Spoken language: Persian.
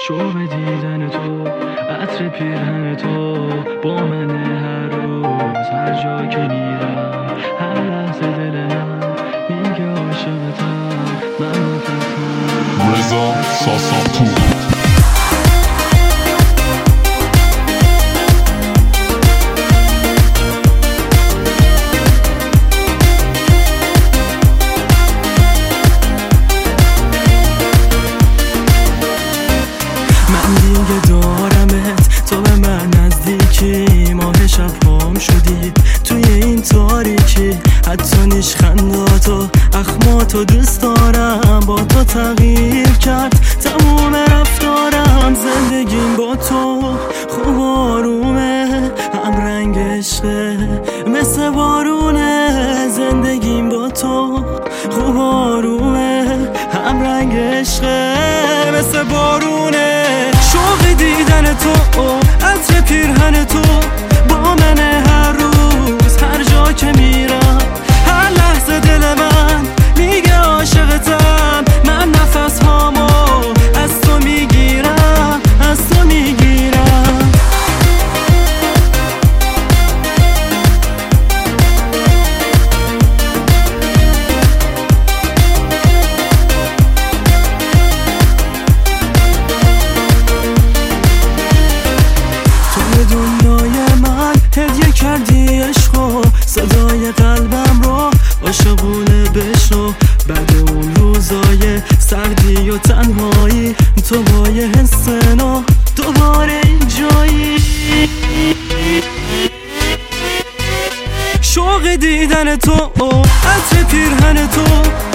شوق دیدن تو، عطر پیرهن تو با من هر روز، هر جا که میرم، هر لحظه دل من میگه عاشقتم، من نفسم رضا ساسانپور. من دیگه دارمت، تو به من نزدیکی، ماه شب هم شدی توی این تاریکی، حتی نیشخنداتو اخماتو دوست دارم، با تو تغییر کرد تموم رفتارم، زندگیم با تو خوب آرومه، هم رنگ عشقه مثل بارونه، زندگیم با تو خوب آرومه، هم رنگ عشقه مثل بارونه، شوق دیدن تو، عطر پیرهن تو با من هر روز، هر جا که میرم، هر لحظه دل من میگه عاشقتم، من نفس هامو از تو میگیرم، از تو میگیرم. دنیای من هدیه کردی عشقو، صدای قلبم رو عاشقونه بشنو، بعد اون روزای سردی و تنهایی، تو با یه حس نو دوباره اینجایی، شوق دیدن تو، عطر پیرهن تو